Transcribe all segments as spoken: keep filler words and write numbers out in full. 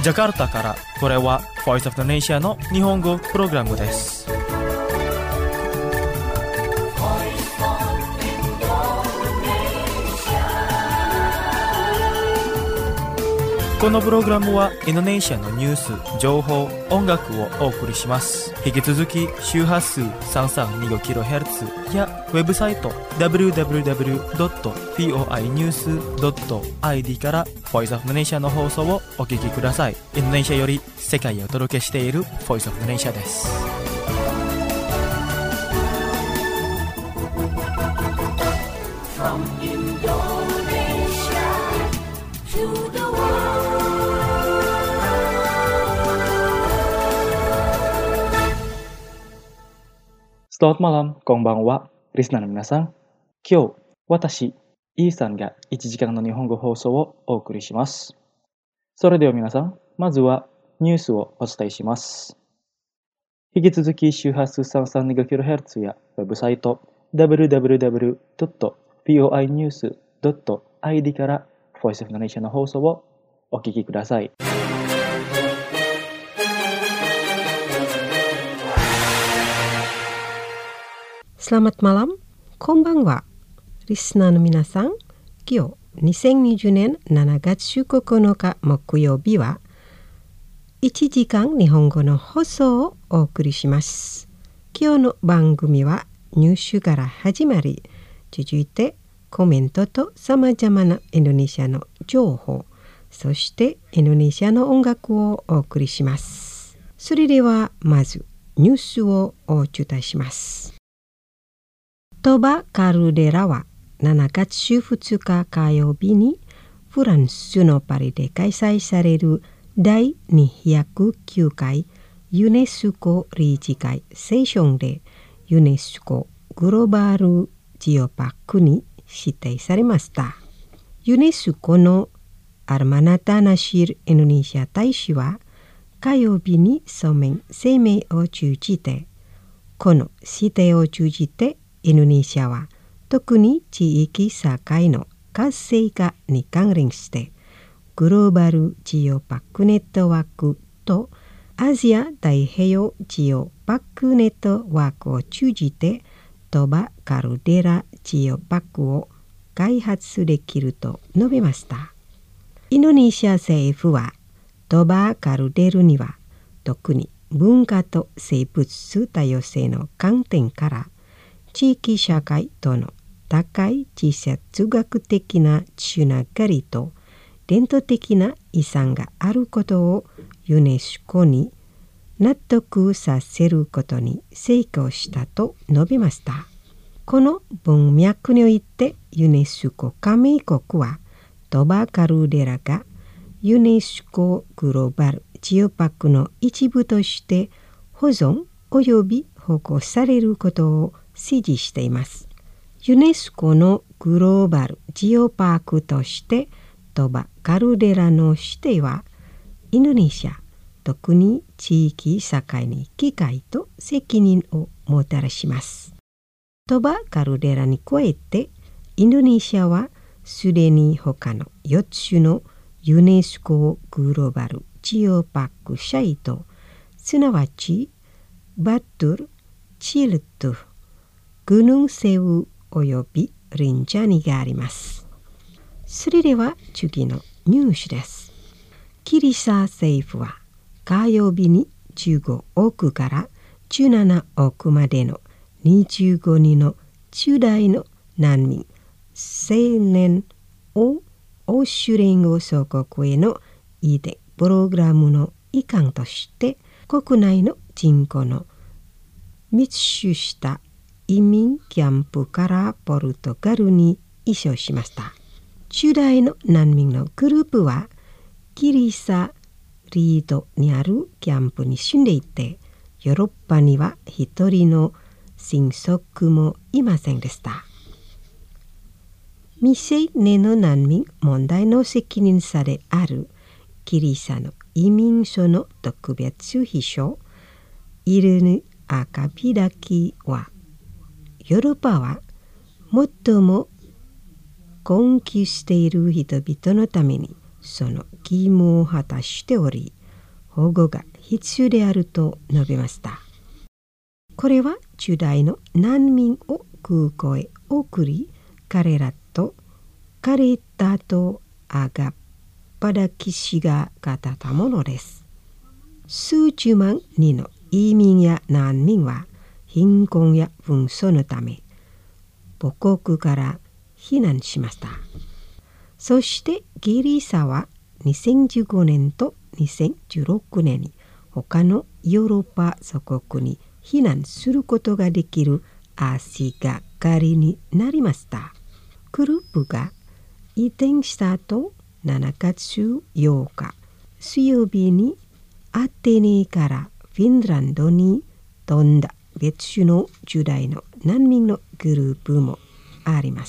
ジャカルタからこれは Voice of the Nation の日本語プログラムです。このプログラムはインドネシアのニュース、情報、音楽をお送りします。引き続き周波数 さんさんにごキロヘルツ やウェブサイト ダブリューダブリューダブリュードットフォーアイニュースドットアイディー から Voice of the Nation の放送をお聞きください。インドネシアより世界へお届けしている Voice of the Nation です。From Indonesia to the world. Selamat malam, こんばんは。リスナーの皆さん、今日、私、イーさんがいちじかんの日本語放送をお送りします。それでは皆さん、まずはニュースをお伝えします。引き続き周波数 さんさんにごキロヘルツ やウェブサイト ダブリューダブリューダブリュードットフォーアイニュースドットアイディー から Voice of the Nation の放送をお聞きください。 Selamat malam, こんばんは。リスナーの皆さん、今日にせんにじゅうねんしちがつここのか木曜日はいちじかん日本語の放送をお送りします。今日の番組はニュースから始まり、続いてコメントとさまざまなインドネシアの情報、そしてインドネシアの音楽をお送りします。それではまずニュースをお伝えします。トバ・カルデラはしちがつふつか火曜日にフランスのパリで開催されるだいにひゃくきゅうかいユネスコ理事会セッションでユネスコグローバルジオパークに指定されました。ユネスコのアルマナタ・ナシールインドネシア大使は火曜日に書面声明を通じて、この指定を通じてインドネシアは特に地域社会の活性化に関連してグローバルジオパックネットワークとアジア太平洋ジオパックネットワークを通じてトバ・カルデラジオパックを開発できると述べました。インドネシア政府はトバ・カルデルには特に文化と生物多様性の観点から地域社会との高い地質学的なつながりと伝統的な遺産があることをユネスコに納得させることに成功したと述べました。この文脈においてユネスコ加盟国はトバ・カルデラがユネスコグローバルジオパークの一部として保存及び保護されることを支持しています。ユネスコのグローバルジオパークとしてトバ・カルデラの指定はインドネシア、特に地域社会に機会と責任をもたらします。トバ・カルデラに加えてインドネシアはすでに他のよっつのユネスコグローバルジオパークサイト、すなわちバトゥル、チルトゥ、グヌンセウおよびリンジャニがあります。それでは次のニュースです。キリサ政府は火曜日にじゅうごおくからじゅうななおくまでのにじゅうごにんの中大の難民、青年を欧州連合総国への移転プログラムの一環として国内の人口の密集した移民キャンプからポルトガルに移送しました。中大の難民のグループはキリサリードにあるキャンプに住んでいて、ヨーロッパには一人の親族もいませんでした。未成年の難民問題の責任者であるキリサの移民所の特別秘書イルヌ・アカビダキは、ヨーロッパは最も困窮している人々のためにその義務を果たしており、 保護が必要であると述べました。これはジュダイの難民を空港へ送り、彼らとカレタとアガパダ騎士が語ったものです。数十万人の移民や難民は貧困や紛争のため母国から避難しました。そしてギリシャはにせんじゅうごねんとにせんじゅうろくねんに他のヨーロッパ諸国に避難することができる足がかりになりました。グループが移転した後、しちがつようか水曜日にアテネからフィンランドに飛んだ別種のジュダイの難民のグループもあります。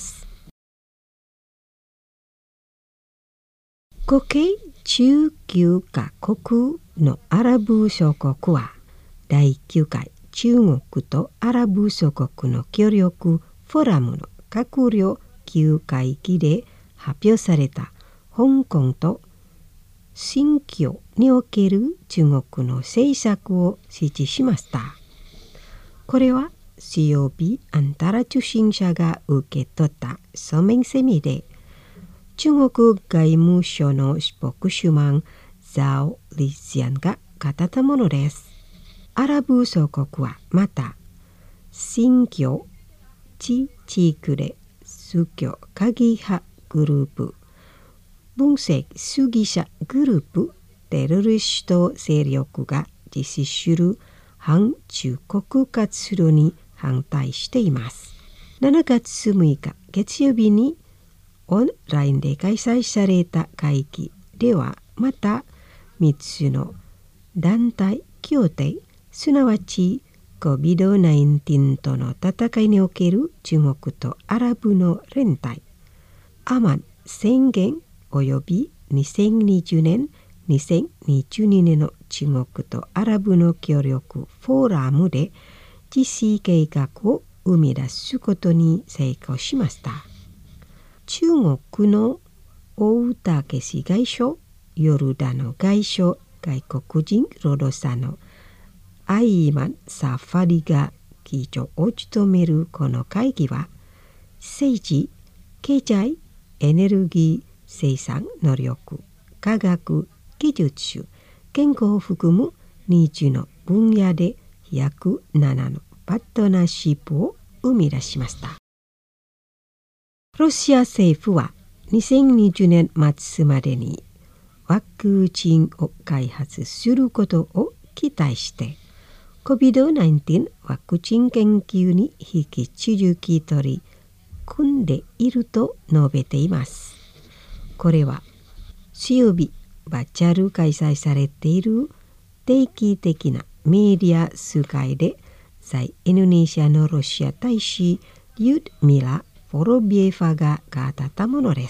合計じゅうきゅうカ国のアラブ諸国はだいきゅうかい中国とアラブ諸国の協力フォーラムの閣僚級会議で発表された香港と新疆における中国の政策を支持しました。これは水曜日、あんたら受信者が受け取った書面セミで、中国外務省のスポークスマンザオ・リジアンが語ったものです。アラブ諸国はまた、新疆地地区で宗教過激派グループ、分析主義者グループ、テロリスト勢力が実施する反中国活動に反対しています。しちがつむいか月曜日にオンラインで開催された会議ではまたみっつの団体協定、すなわち コビドじゅうきゅう との戦いにおける中国とアラブの連帯、アマン宣言およびにせんにじゅうねん、にせんにじゅうにねんの中国とアラブの協力フォーラムで実施計画を生み出すことに成功しました。中国の大竹氏外相、ヨルダノ外相、外国人労働者のアイマン・サファリが議長を務めるこの会議は、政治、経済、エネルギー、生産能力、科学、技術、健康を含むにじゅうの分野で約ななのパートナーシップを生み出しました。ロシア政府はにせんにじゅうねん末までにワクチンを開発することを期待して、コビドじゅうきゅう ワクチン研究に引き続き取り組んでいると述べています。これは水曜日、バーチャル開催されている定期的なメディア数回で在インドネシアのロシア大使リュドミラ・フォロビエファが語ったものです。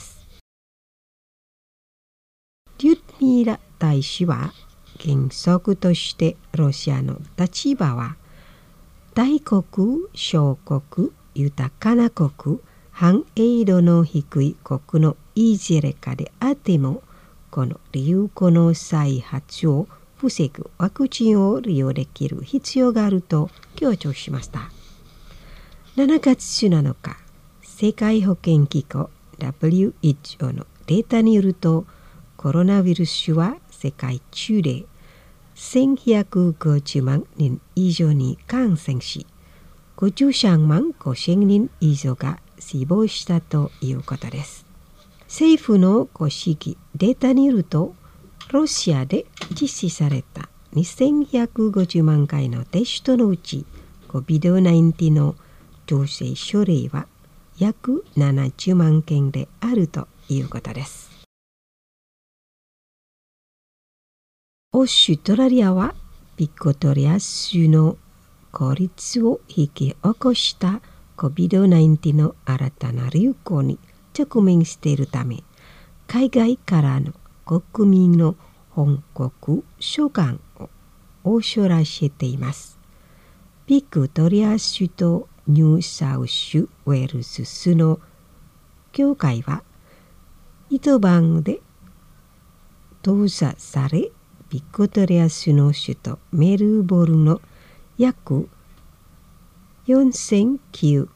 リュドミラ大使は原則としてロシアの立場は大国、小国、豊かな国、繁栄度の低い国のいずれかであっても、この流行の再発を防ぐワクチンを利用できる必要があると強調しました。しちがつなのか、世界保健機構 ダブリューエイチオー のデータによると、コロナウイルスは世界中でせんひゃくごじゅうまんにん以上に感染し、ごじゅうさんまんごせんにん以上が死亡したということです。政府の公式データによると、ロシアで実施されたにせんひゃくごじゅうまんかいのテストのうち、コビドじゅうきゅう の陽性症例は約ななじゅうまんけんであるということです。オーストラリアはビクトリア州の孤立を引き起こした コビドじゅうきゅう の新たな流行に直面しているため、海外からの国民の本国書簡を恐らしています。ビクトリア州とニューサウスウェールズ州の教会は一晩で閉鎖され、 ビクトリア州の首都メルボルンの約よんせんきゅう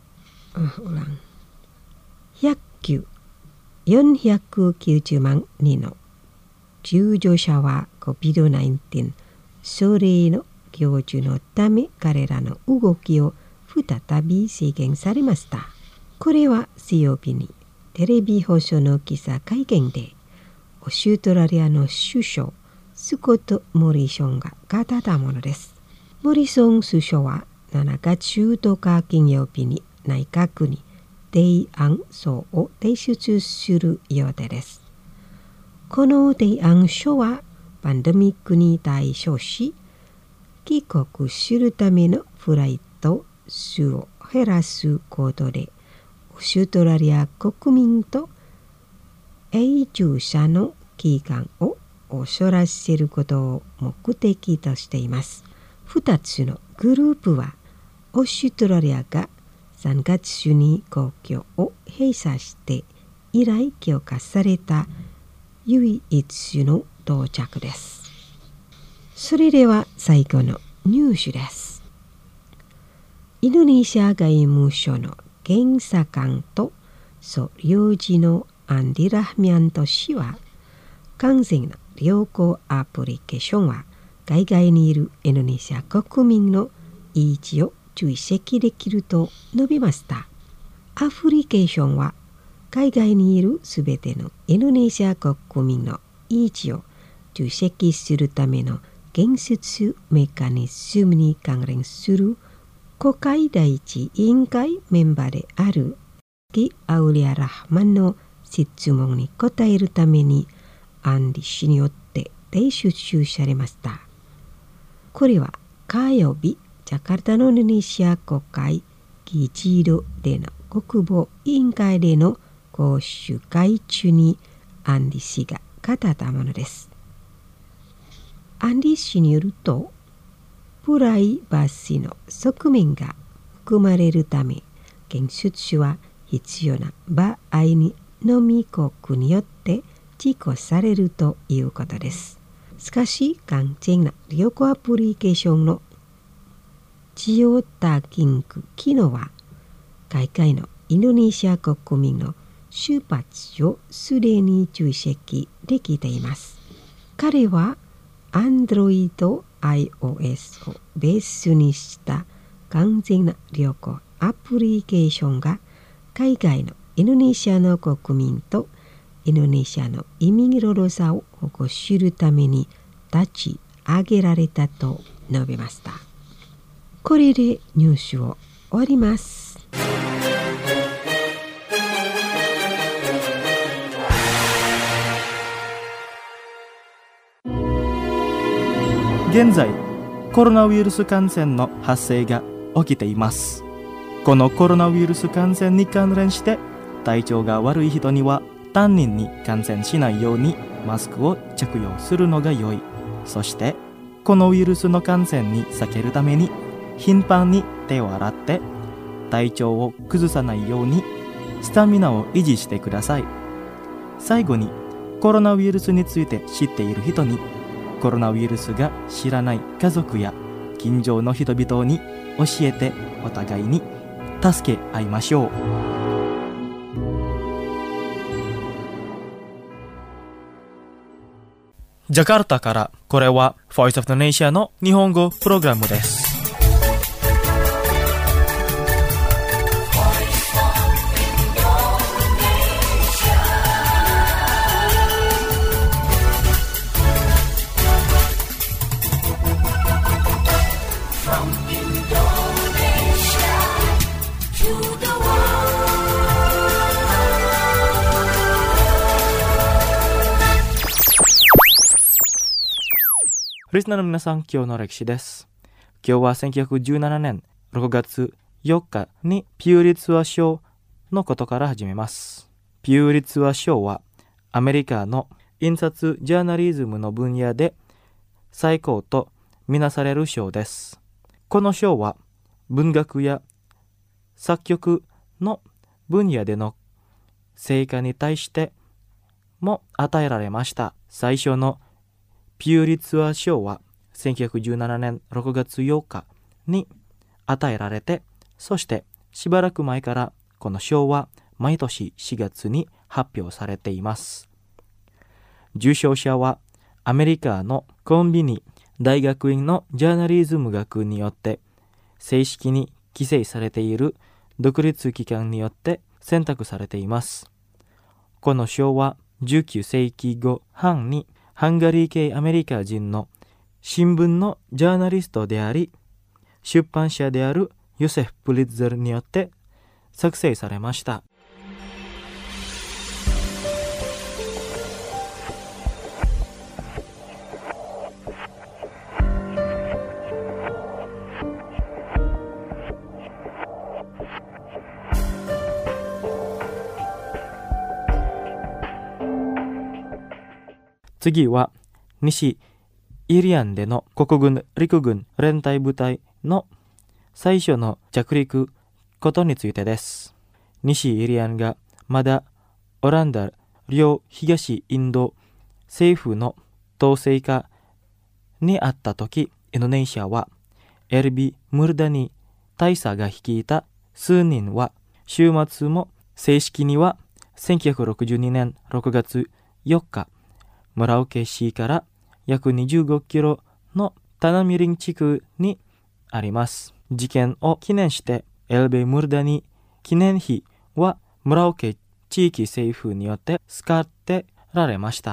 よんひゃくきゅうじゅうまんにんの重症者は コビッドナインティーン それの享受のため彼らの動きを再び制限されました。これは水曜日にテレビ放送の記者会見でオーストラリアの首相スコット・モリソンが語ったものです。モリソン首相はしちがつじゅうとおか金曜日に内閣に提案書を提出する予定です。この提案書はパンデミックに対処し、帰国するためのフライト数を減らすことで、オーストラリア国民と永住者の期間を遅らせることを目的としています。ふたつのグループは、オーストラリアがさんがつ中に国境を閉鎖して以来強化された唯一の到着です。それでは最後のニュースです。インドネシア外務省の検査官と総領事のアンディ・ラフミャント氏は、完全な旅行アプリケーションは海外にいるインドネシア国民の位置を追跡できると述べました。アプリケーションは海外にいるすべてのインドネシア国民の位置を追跡するための建設メカニズムに関連する国会第一委員会メンバーであるギ・アウリア・ラハマンの質問に答えるためにアンディ氏によって提出されました。これは火曜日、ジャカルタのインドネシア国会議事堂での国防委員会での講習会中にアンディ氏が語ったものです。アンディ氏によると、プライバシーの側面が含まれるため、建設は必要な場合にのみ国によって実行されるということです。しかし、完全な旅行アプリケーションのジオタギング機能は、海外のインドネシア国民の出発をすでに追跡できています。彼は Android、iOS をベースにした完全な旅行アプリケーションが海外のインドネシアの国民とインドネシアの移民労働者を保護するために立ち上げられたと述べました。これでニュースを終わります。 現在、コロナウイルス感染の発生が起きています。このコロナウイルス感染に関連して、体調が悪い人には他人に感染しないようにマスクを着用するのが良い。そして、このウイルスの感染に避けるために、頻繁に手を洗って体調を崩さないようにスタミナを維持してください。最後に、コロナウイルスについて知っている人に、コロナウイルスが知らない家族や近所の人々に教えて、お互いに助け合いましょう。ジャカルタから、これは Voice of the Nation の日本語プログラムです。リスナーの皆さん、今日の歴史です。今日はせんきゅうひゃくじゅうななねんろくがつよっかにピューリツァー賞のことから始めます。ピューリツァー賞はアメリカの印刷ジャーナリズムの分野で最高とみなされる賞です。この賞は文学や作曲の分野での成果に対しても与えられました。最初のピューリツァー賞はせんきゅうひゃくじゅうななねんろくがつようかに与えられて、そしてしばらく前からこの賞は毎年しがつに発表されています。受賞者はアメリカのコンビニ大学院のジャーナリズム学によって正式に規制されている独立機関によって選択されています。この賞はじゅうきゅうせいきご半にハンガリー系アメリカ人の新聞のジャーナリストであり、出版社であるヨセフ・プリッツェルによって作成されました。次は西イリアンでの国軍陸軍連隊部隊の最初の着陸ことについてです。西イリアンがまだオランダ両東インド政府の統制下にあった時、インドネシアはエルビ・ムルダニ大佐が率いた数人は週末も正式にはせんきゅうひゃくろくじゅうにねんろくがつよっかムラオケ市から約にじゅうごキロのタナミリン地区にあります。事件を記念してエルベ・ムルダニ記念碑はムラオケ地域政府によって使ってられました。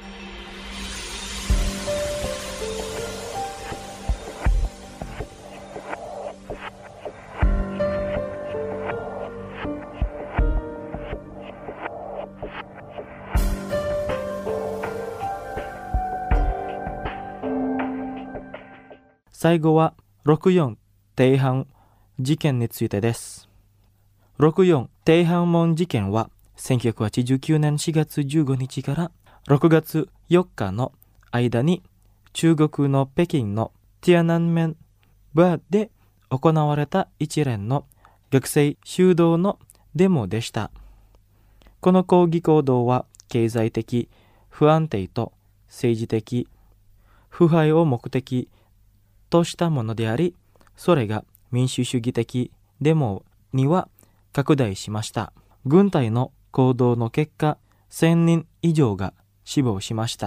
最後はろくよん天安事件についてです。ろくよん天安門事件はせんきゅうひゃくはちじゅうきゅうねんしがつじゅうごにちからろくがつよっかの間に中国の北京のティアナンメンバーで行われた一連の学生修道のデモでした。この抗議行動は経済的不安定と政治的腐敗を目的としたものであり、それが民主主義的デモには拡大しました。軍隊の行動の結果、せんにん以上が死亡しました。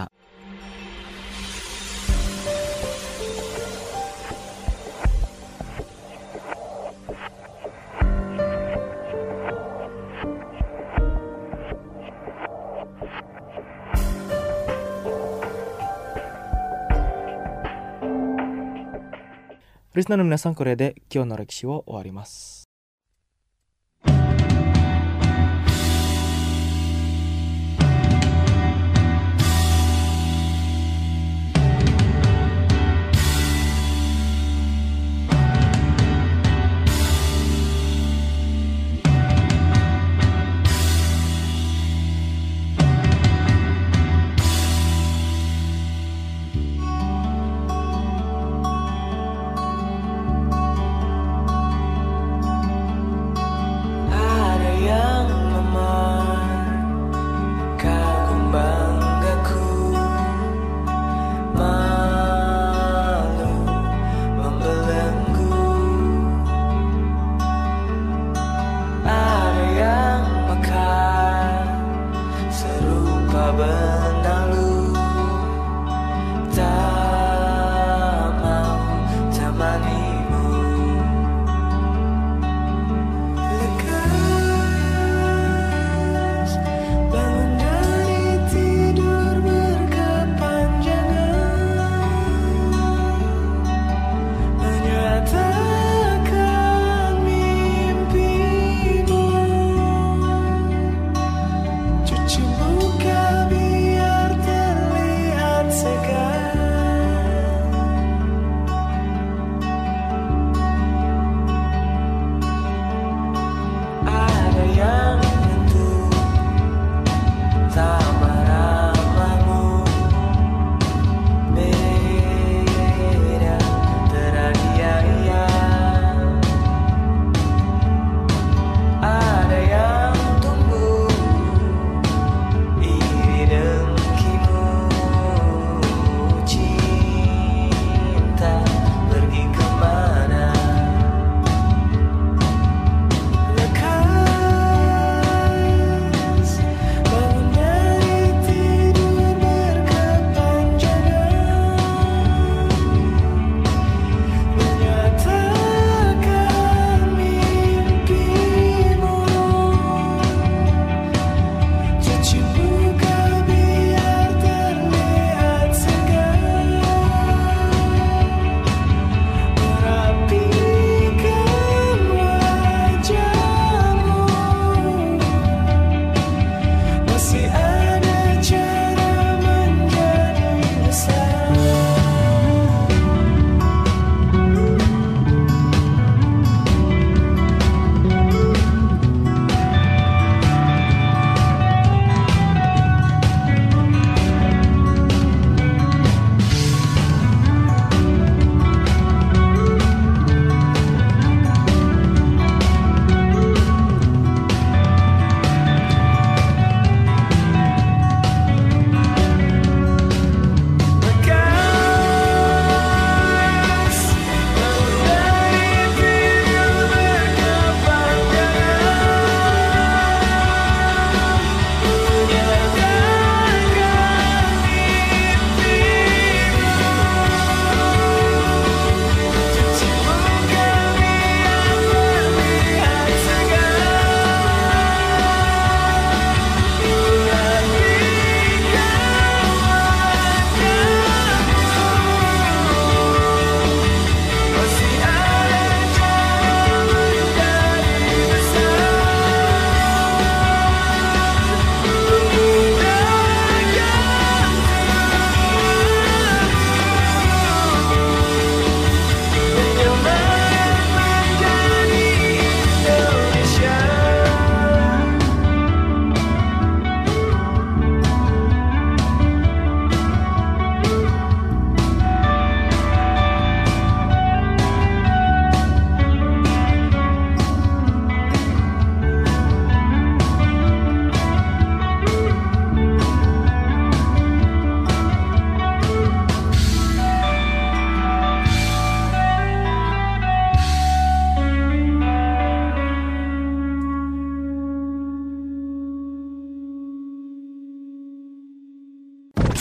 リスナーの皆さん、これで今日の歴史を終わります。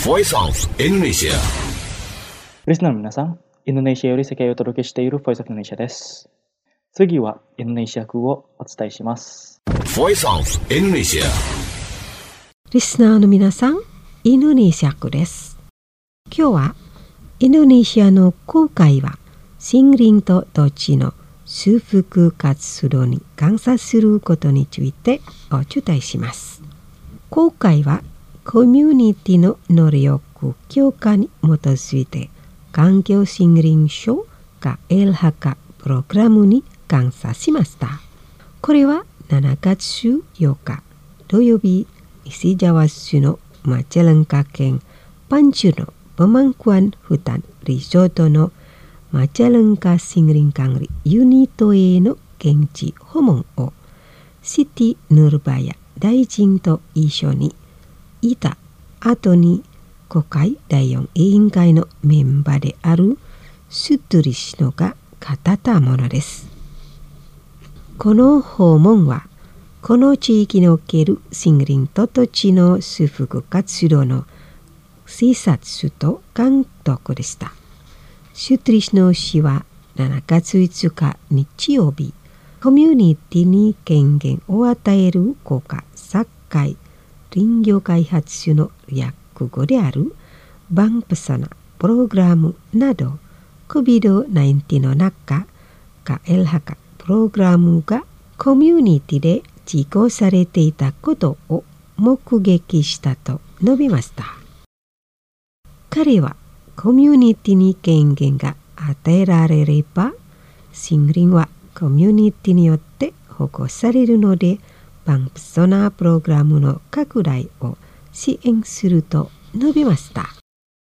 Voice of Indonesia。 リスナーの皆さん、インドネシアより世界をお届けしている Voice of Indonesia です。次はインドネシア風をお伝えします。 Voice of Indonesia。 リスナーの皆さん、インドネシア語です。今日はインドネシアの航海は森林と土地の修復活動に感謝することについてお伝えします。航海はコミュニティの能力強化に基づいて環境森林省が エルエイチエー プログラムに感謝しました。これはしちがつようか土曜日、石川市のマチャランカ県パンチュのpemangkuan hutan リゾートのマチャランカ森林管理ユニットへの現地訪問をシティ・ヌルバヤ大臣と一緒にいた後に国会だいよん委員会のメンバーであるストゥリシノが語ったものです。この訪問はこの地域における森林と土地の修復活動の視察と監督でした。シュトリシノ氏はしちがついつか日曜日、コミュニティに権限を与える国家サッカー林業開発所の略語であるバンプサナプログラムなど コビドナインティーン の中が エルエイチエー プログラムがコミュニティで実行されていたことを目撃したと述べました。彼はコミュニティに権限が与えられれば森林はコミュニティによって保護されるのでバンプソナープログラムの拡大を支援すると述べました。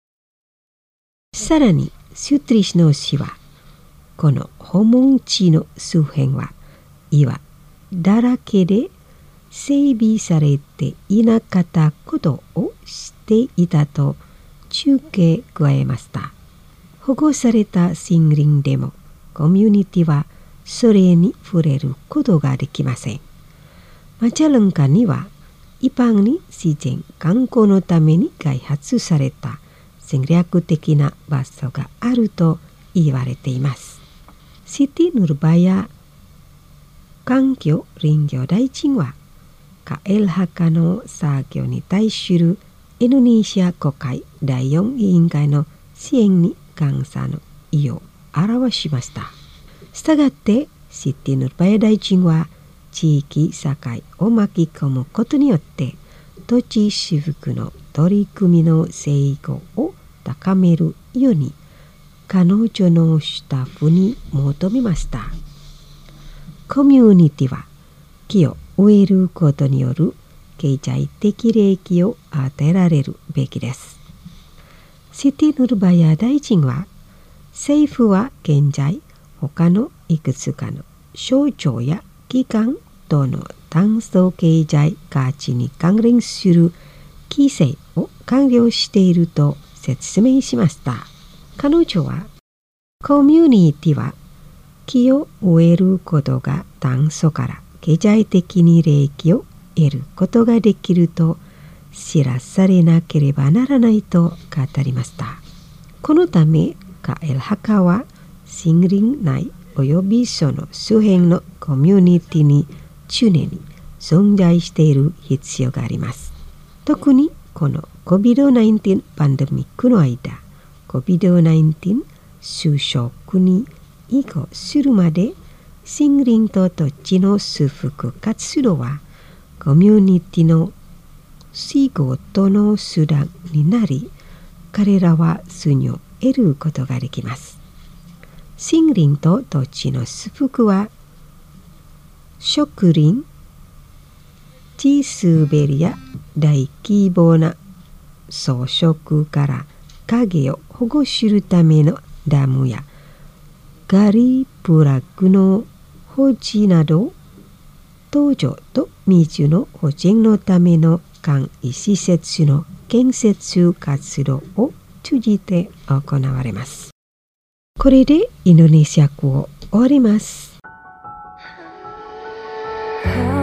さらにシュトリシノ氏はこの訪問地の周辺は岩だらけで整備されていなかったことを知っていたと中継加えました。保護された森林でもコミュニティはそれに触れることができません。マチャランカには一般に自然観光のために開発された戦略的な場所があると言われています。シティ・ヌルバヤ環境林業大臣は エルエイチエー の作業に対するインドネシア国会だいよん委員会の支援に感謝の意を表しました。したがってシティ・ヌルバヤ大臣は地域社会を巻き込むことによって土地修復の取り組みの成功を高めるように彼女のスタッフに求めました。コミュニティは木を植えることによる経済的利益を与えられるべきです。シティ・ヌルバヤ大臣は政府は現在他のいくつかの省庁や機関との炭素経済価値に関連する規制を完了していると説明しました。彼女はコミュニティは木を植えることが炭素から経済的に利益を得ることができると知らされなければならないと語りました。このため エルエイチエー は森林内およびその周辺のコミュニティに常に存在している必要があります。特にこの コビドナインティーン パンデミックの間 コビドナインティーン 収束に移行するまで森林と土地の修復活動はコミュニティの仕事の手段になり彼らは収入を得ることができます。森林と土地の修復は植林、地滑りや大規模な装飾から影を保護するためのダムやガリプラグの保持など土壌と水の保全のための簡易施設の建設活動を通じて行われます。これでインドネシア語を終わります。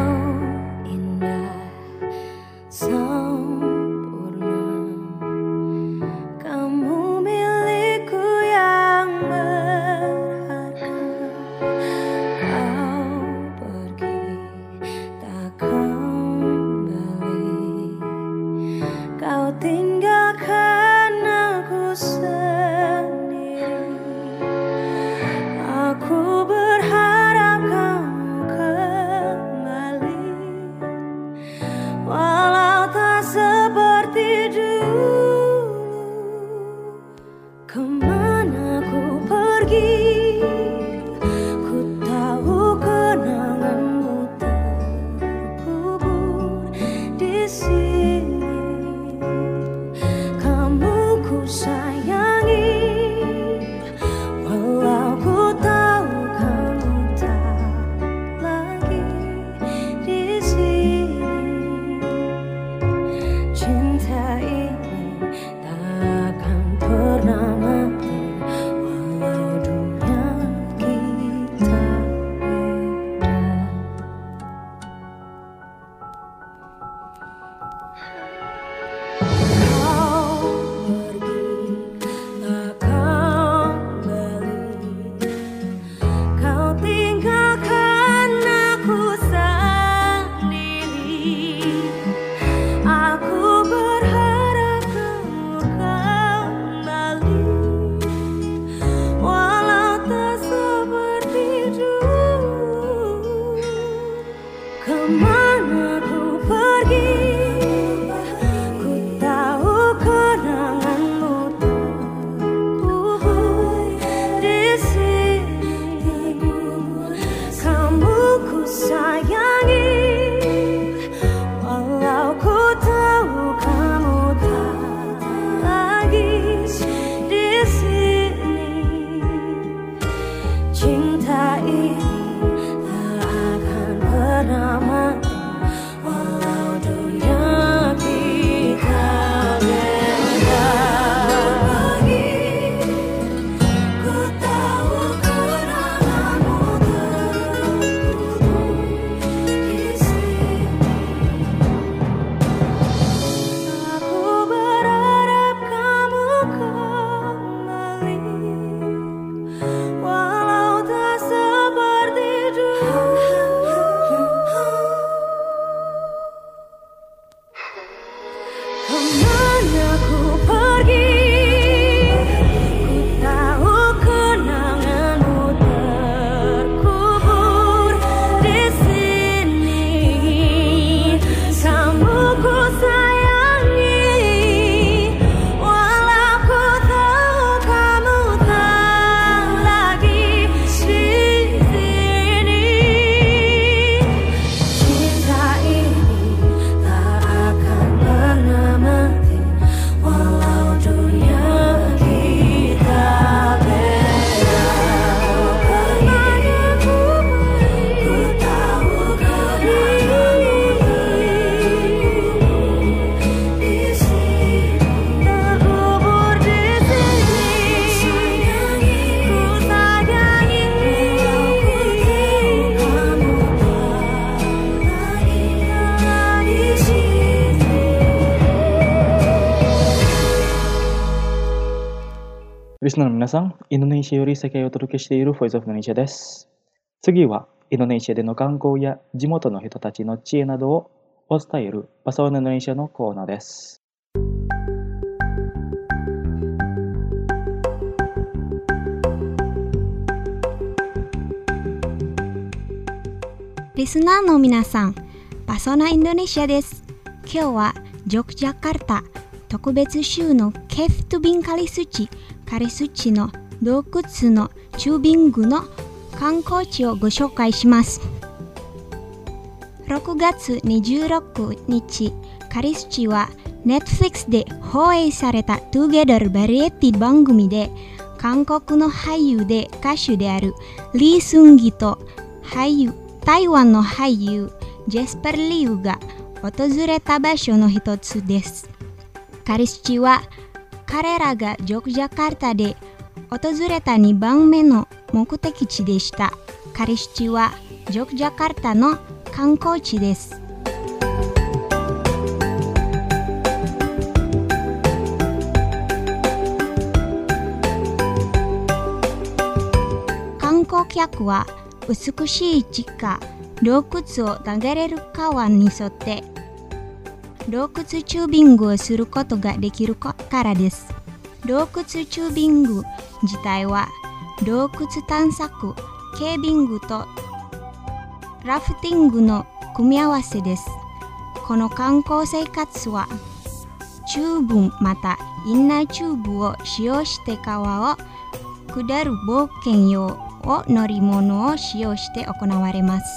Sempurna Kemana ku pergi, ku tahu kenanganmu terkubur di sini. Kamu ku sayangi, walau ku tahu kamu tak lagi di sini. Cinta ini tak akan pernah mati, walau dunia kita beda. Ku tahu kenanganmu terkubur di sini. Aku berharap kamu kembali, walau tak seperti dulu. Kemana ku pergi, ku tahu kenanganmu terkubur di sini. Kamu ku sayangi, walau ku tahu kamu tak lagi di sini. Cinta ini tak akan pernah mati, walau dunia kita beda. Kemana ku pergi, ku tahu kenanganmu di sini. Terkubur di sini. Ku sayangi, kamu tak lagi di sini. リスナーの皆さん、インドネシアより世界をお届けしているボイスオブインドネシアです。次は、インドネシアでの観光や地元の人たちの知恵などをお伝えるバサワインドネシアのコーナーです。 リスナーの皆さん、バソナインドネシアです。今日はジョクジャカルタ特別州のケフトビンカリスチ、カリスチの洞窟のチュービングの観光地をご紹介します。ろくがつにじゅうろくにち、カリスチは Netflix で放映された Together バラエティ番組で韓国の俳優で歌手であるリー・スンギと俳優台湾の俳優ジェスパー・リュウが訪れた場所の一つです。カリスチは彼らがジョクジャカルタで訪れたにばんめの目的地でした。カリスチはジョクジャカルタの観光地です。観光客は美しい地下、洞窟を流れる川に沿って洞窟チュービングをすることができるからです。洞窟チュービング自体は洞窟探索、ケービングとラフティングの組み合わせです。この観光生活はチューブまたインナーチューブを使用して川を下る冒険用を乗り物を使用して行われます。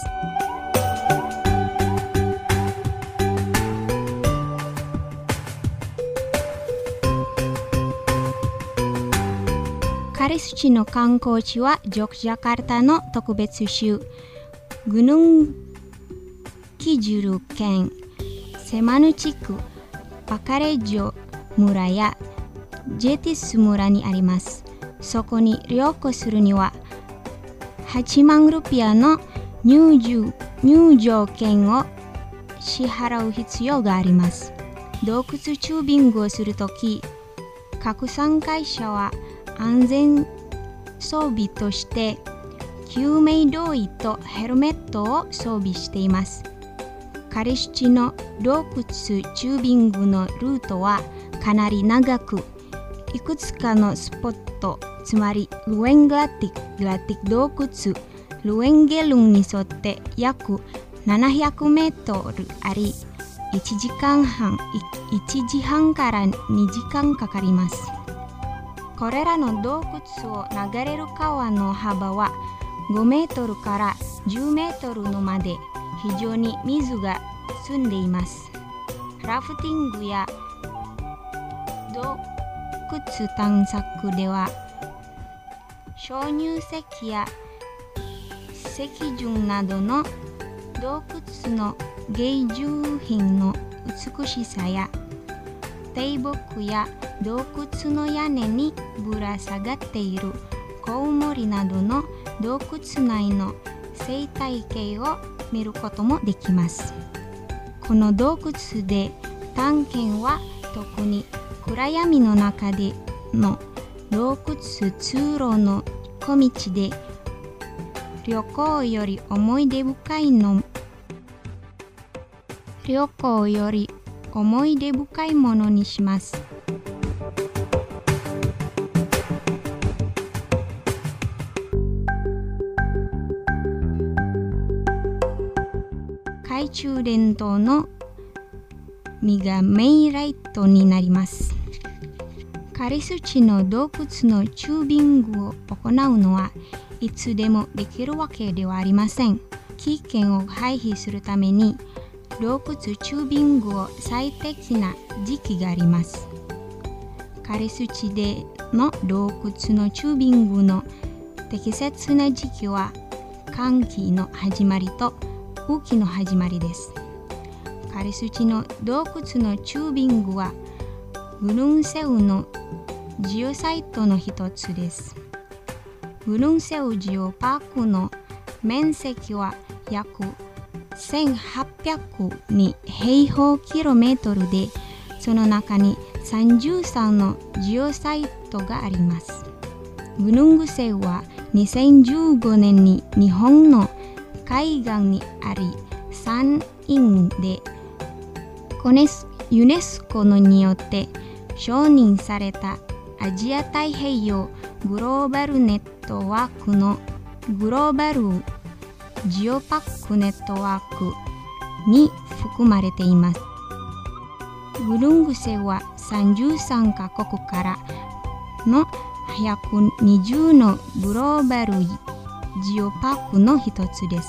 カリスチの観光地はジョクジャカルタの特別州グヌンキジュル県セマヌ地区パカレジョ村やジェティス村にあります。そこに旅行するにははちまんルピアの入場、入場券を支払う必要があります。洞窟チュービングをするとき、各参加者は安全装備として救命胴衣とヘルメットを装備しています。カリシチの洞窟チュービングのルートはかなり長く、いくつかのスポット、つまりルエングラティック、グラティック洞窟、ルエンゲルンに沿って約ななひゃくメートルあり、いちじかんはん、いちじはんからにじかんかかります。これらの洞窟を流れる川の幅はごメートルからじゅうメートルのまで非常に水が澄んでいます。ラフティングや洞窟探索では鍾乳石や石筍などの洞窟の芸術品の美しさや低木や洞窟の屋根にぶら下がっているコウモリなどの洞窟内の生態系を見ることもできます。この洞窟で探検は特に暗闇の中での洞窟通路の小道で旅行より思い出深いの旅行より思い出深いものにします。懐中電灯の実がメインライトになります。カリス地の洞窟のチュービングを行うのはいつでもできるわけではありません。危険を回避するために洞窟チュービングを最適な時期があります。カリス地での洞窟のチュービングの適切な時期は乾季の始まりと雨季の始まりです。カリス地の洞窟のチュービングはグルンセウのジオサイトの一つです。グルンセウジオパークの面積は約せんはっぴゃくに平方キロメートルで、その中にさんじゅうさんのジオサイトがあります。グルングセウはにせんじゅうごねんに日本の海岸にあり、山陰でユネスコによって承認されたアジア太平洋グローバルネットワークのグローバルジオパックネットワークに含まれています。グルングセはさんじゅうさんカ国からのひゃくにじゅうのグローバルジオパークの一つです。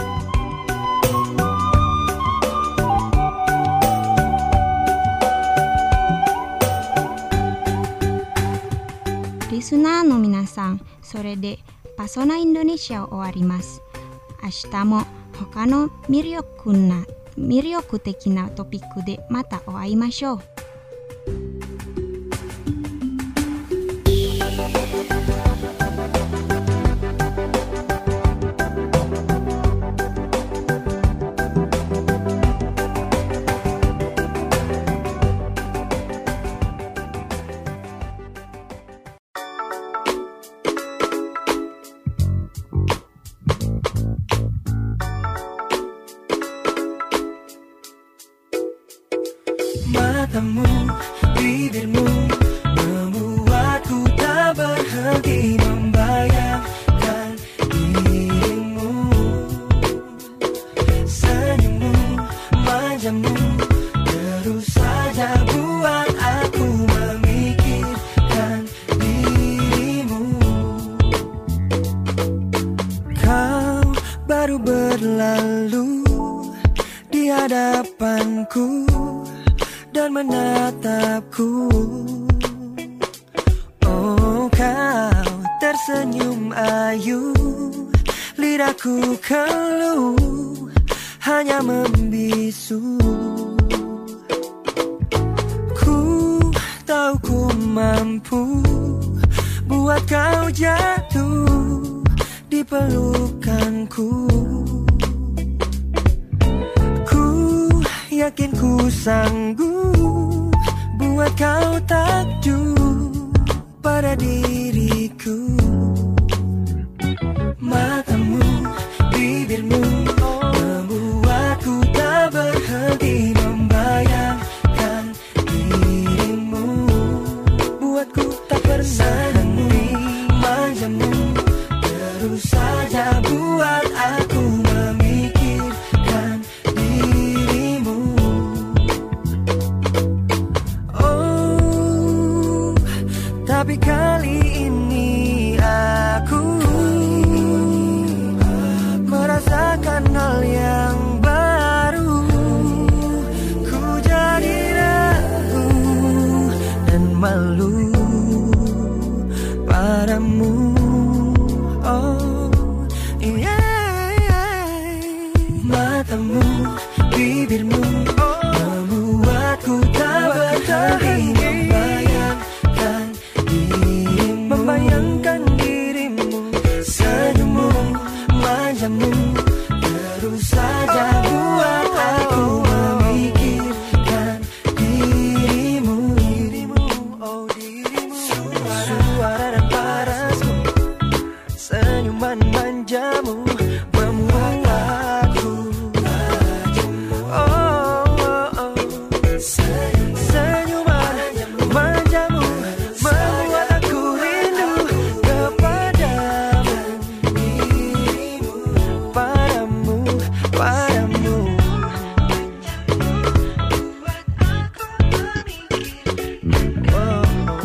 リスナーの皆さん、それでパソナインドネシアを終わります。明日も他の魅力な魅力的なトピックでまたお会いましょう。 Matamu, bibirmu membuatku tak berhenti membayangkan dirimu. Senyummu, manjamu terus saja buat aku memikirkan dirimu. Kau baru berlalu di hadapanku dan menatapku. Oh, kau tersenyum ayu, lidahku keluh, hanya membisu. Ku tahu ku mampu buat kau jatuh di pelukanku. Yakin ku sanggup buat kau takjub pada diriku. Matamu, bibirmu membuatku tak berhenti membayangkan dirimu. Buatku tak pernah henti manjamu, terus saja buat aku memikirkan matamu, bibirmu membuatku tak berhenti membayangkan dirimu, membayangkan dirimu, senyummu, manjamu terus saja buat aku memikirkan dirimu, dirimu, oh dirimu. Suara dan parasmu, senyuman manjamu membuatku bahagiamu. Oh, oh, oh. Senyuman manjamu membuat aku rindu kepadamu, dirimu, padamu, padamu. Oh,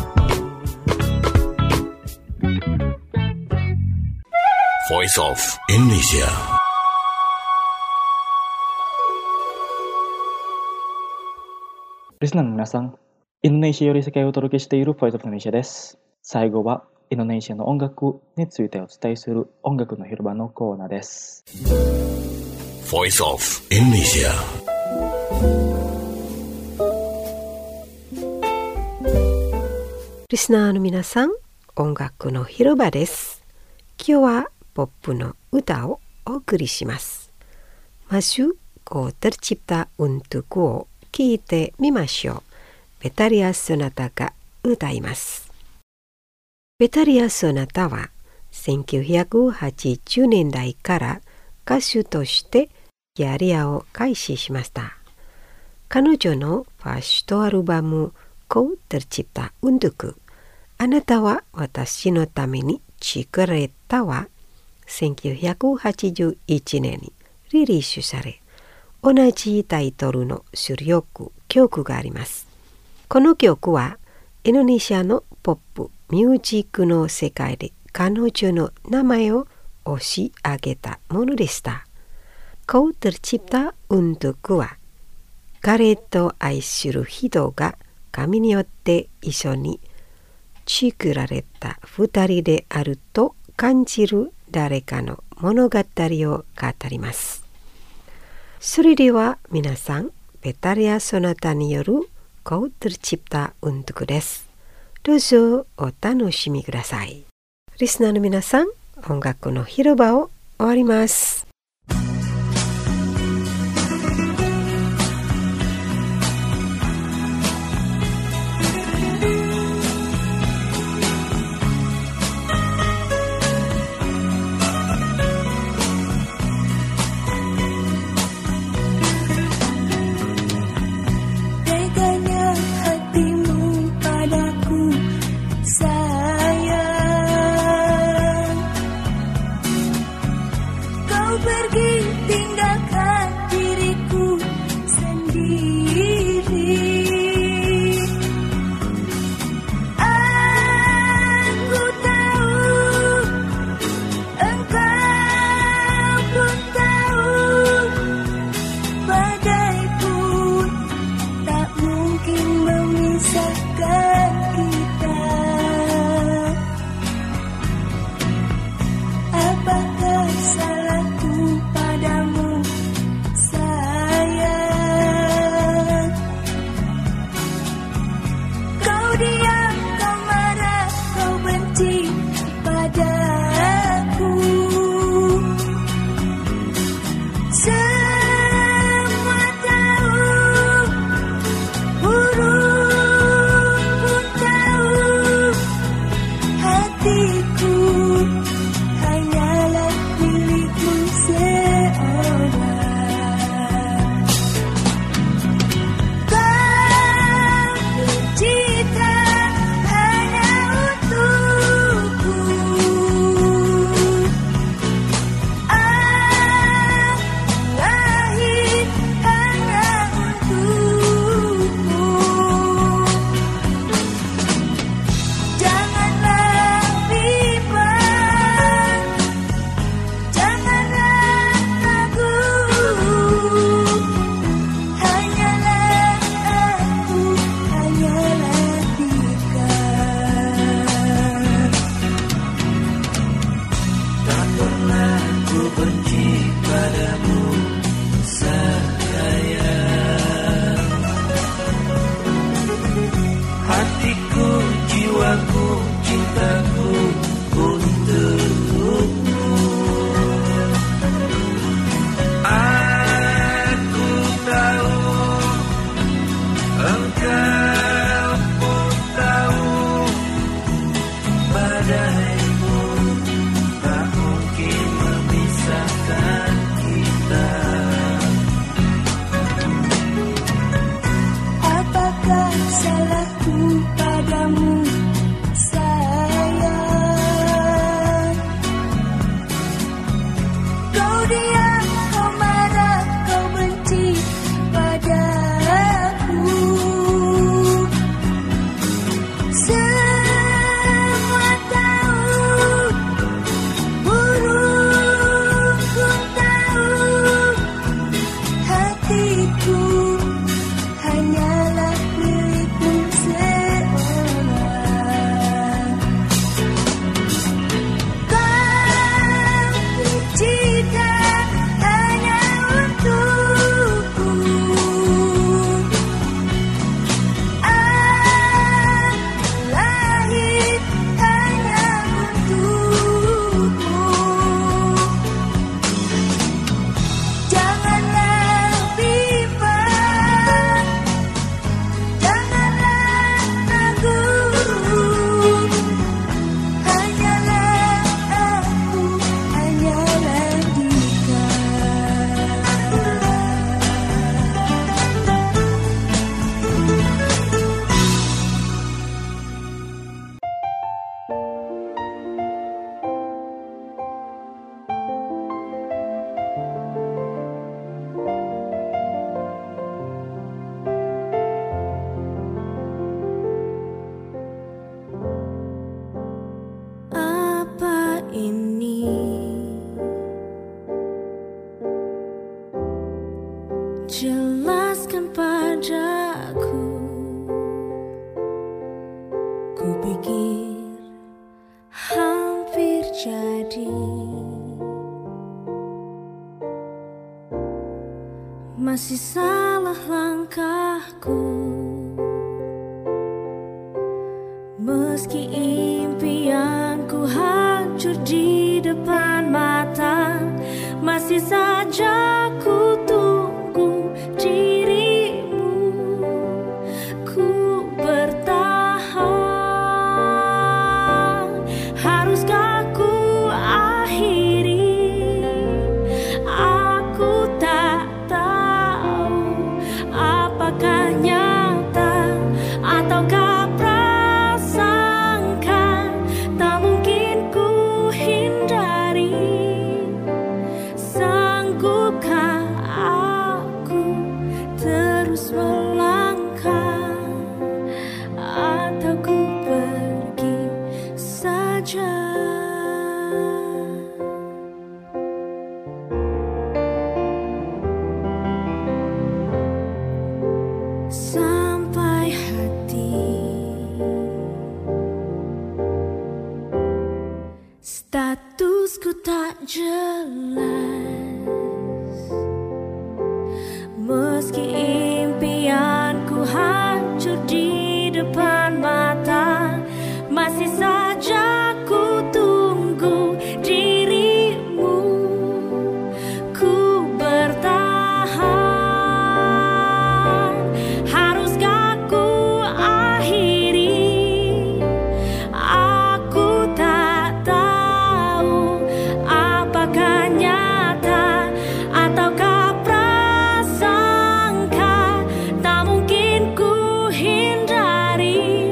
Voice of Indonesia. リスナーの皆さん、インドネシアより世界をお届けしている Voice of Indonesia です。最後はインドネシアの音楽についてお伝えする音楽の広場のコーナーです。 Voice of Indonesia. リスナーの皆さん、音楽の広場です。今日はポップの歌をお送りします。まず、Kau Tercipta Untukkuを聴いてみましょう。ベタリア・ソナタが歌います。ベタリア・ソナタはせんきゅうひゃくはちじゅうねんだいから歌手としてキャリアを開始しました。彼女のファーストアルバム Kau Tercipta Untukku、あなたは私のために作られたはせんきゅうひゃくはちじゅういちねんにリリースされ、同じタイトルの主力曲があります。この曲はインドネシアのポップミュージックの世界で彼女の名前を押し上げたものでした。Kau Tercipta Untukkuは彼と愛する人が神によって一緒に作られた二人であると感じる誰かの物語を語ります。それでは皆さん、ベタリア・ソナタによる Kau Tercipta Untukku です。どうぞお楽しみください。リスナーの皆さん、音楽の広場を終わります。 Kau jelaskan padaku. Ku pikir hampir jadi, masih salah langkahku. Meski impianku hancur di depan mata, masih saja ku tunggu dirimu. Ku bertahan, haruskah ku akhiri? Aku tak tahu apakah nyata ataukah prasangka. Tak mungkin ku hindari. Sanggupkah aku terus melangkah, atau ku pergi saja? Sampai hati statusku tak jelas, meski impianku hancur di depan mata, masih saja ku tunggu dirimu. Ku bertahan, haruskah ku akhiri? Aku tak tahu apakah nyata ataukah prasangka. Tak mungkin ku hindari.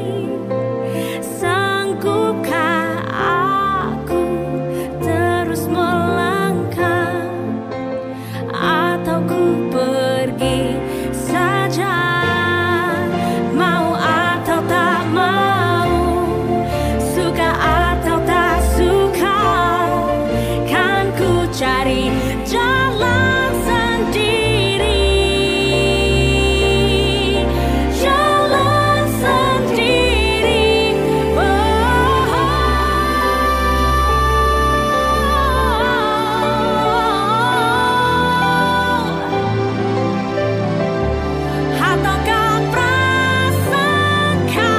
Sanggupkah aku terus melangkah, atau ku pergi saja? Mau atau tak mau, suka atau tak suka, kan ku cari jalan sendiri. Jalan sendiri. Ataukah prasangka,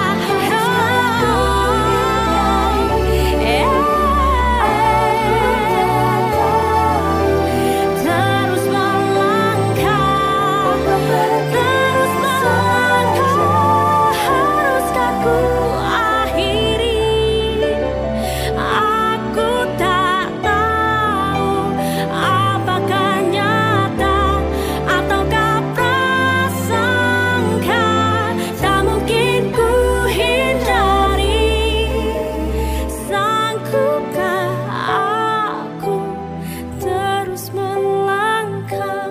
terus melangkah, terus melangkah. Haruskah ku akhiri? Aku tak tahu apakah nyata ataukah prasangka. Tak mungkin ku hindari. Sanggupkah aku terus melangkah,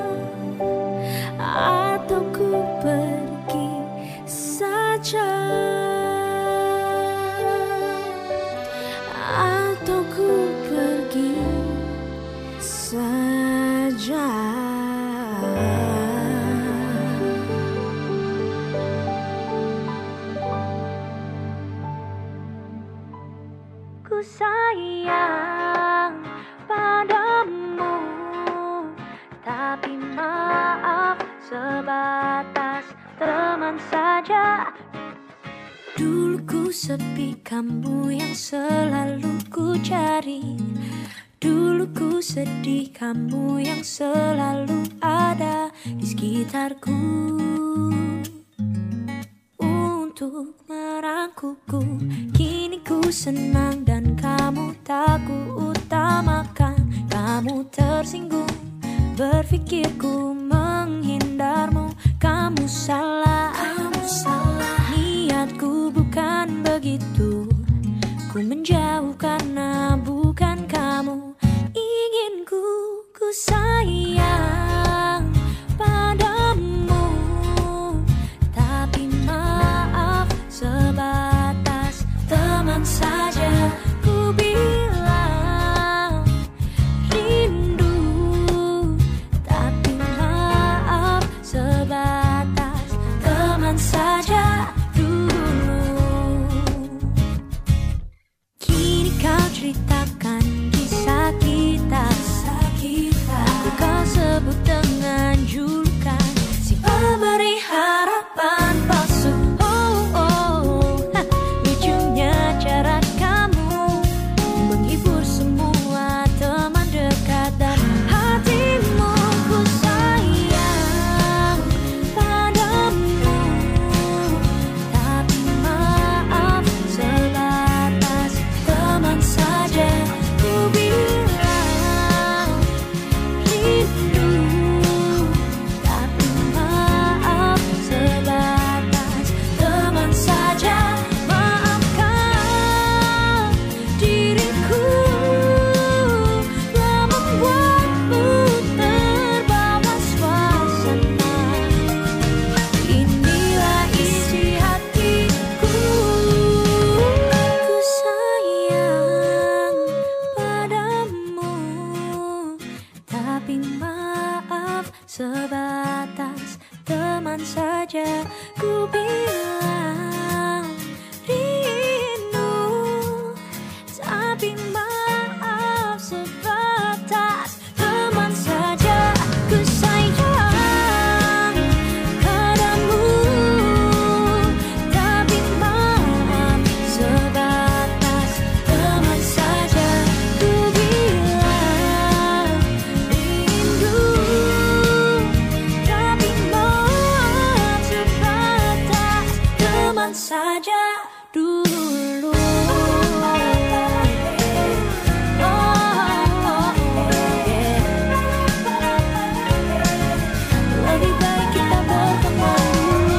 atau ku pergi saja? Atau ku pergi saja? Ku sayang padamu, tapi maaf sebatas teman saja. Dulu ku sepi, kamu yang selalu ku cari. Dulu ku sedih, kamu yang selalu ada di sekitarku untuk merangkulku. Kini ku senang dan kamu tak ku utamakan. Kamu tersinggung, berpikirku menghindarmu. Kamu salah, kamu salah. Niatku bukan begitu. Ku menjauh karena bukan kamu inginku. Ku sayang padamu, tapi maaf sebatas teman saja. Ku bilang rindu, tapi maaf dengan julukan si pemberi harapan palsu. Oh, oh, ha, lucunya cara kamu menghibur semua teman dekat dan hatimu. Ku sayang padamu, tapi maaf sebatas teman saja. Ku bilang rindu, tapi maaf sebatas teman saja. Maafkan diriku telah membuatmu terbawa suasana. Inilah isi hatiku. Ku sayang padamu, tapi maaf sebatas teman saja. Ku bilang rindu, tapi maaf sebatas teman saja. Ku sayang padamu, tapi maaf sebatas teman saja. Ku bilang rindu, tapi maaf sebatas teman saja dulu. Oh, oh, yeah. Lebih baik kita berteman.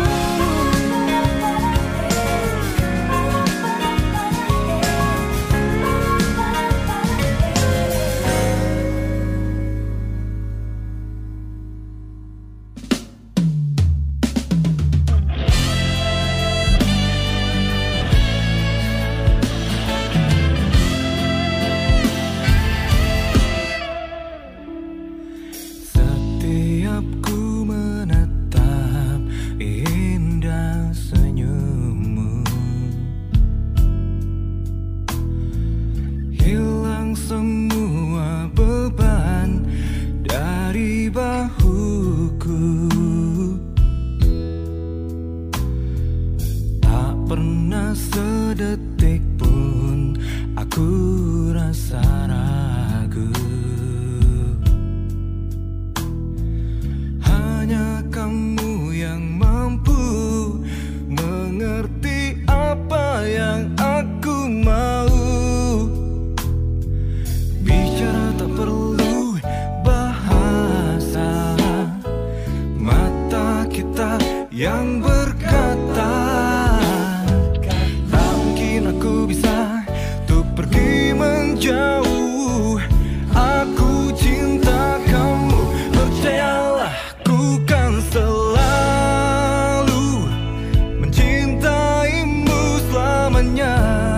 Setiap ku menatap indah senyummu, hilang semua beban dari bahuku. Tak pernah sedetik pun aku rasa ragu. Hanya kamu yang mampu mengerti apa yang aku mau. Bicara tak perlu bahasa, mata kita yang berkata. Tak mungkin aku bisa untuk pergi menjauh. Aku cinta kamu, percayalah. Ku kan selalu mencintaimu selamanya,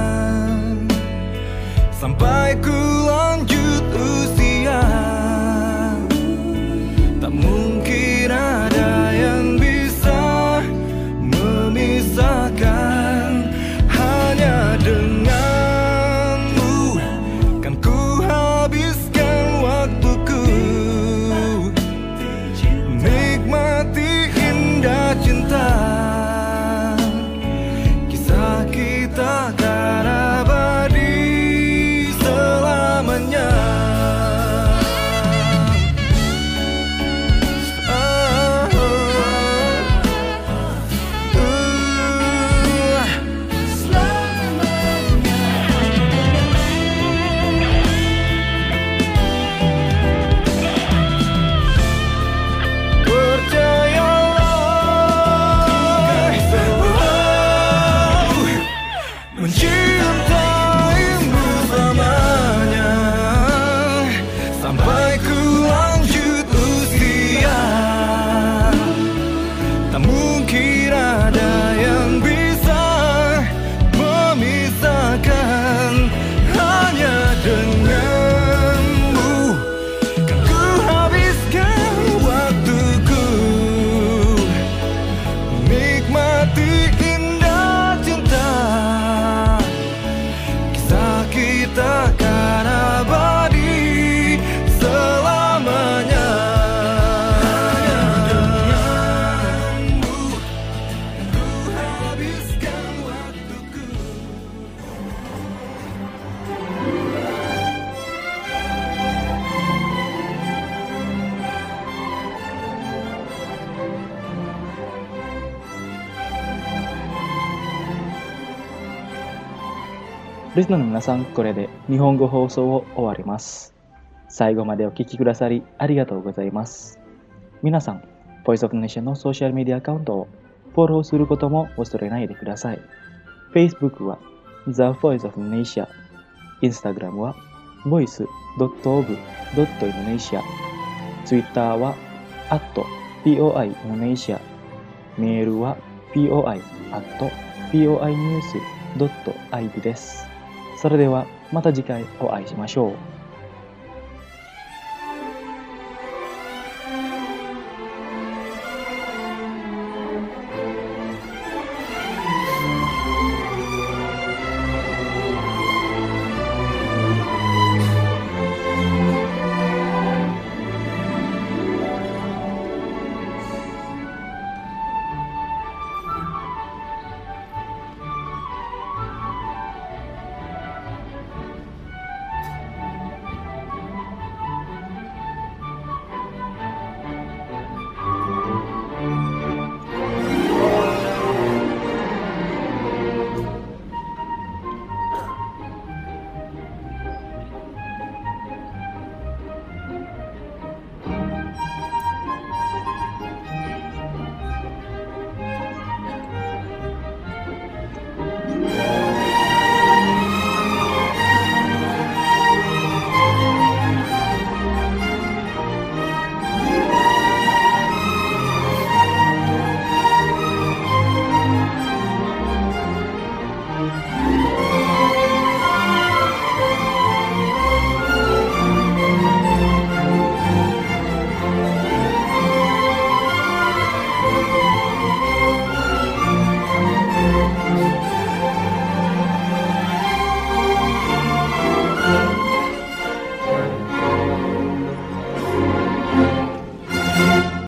sampai ku lanjut usia. Tak mungkin ada yang bisa リスナーの皆さん、これで日本語放送を終わります。最後までお聞きくださりありがとうございます。皆さん、Voice of Nation のソーシャルメディアアカウントをフォローすることも忘れないでください。Facebook は The Voice of Indonesia、Instagram は ボイスドットオブドットインドネシア、Twitter は アットポイインドネシア、メールは ポイ アットポイニュースドットアイディー です。それではまた次回お会いしましょう。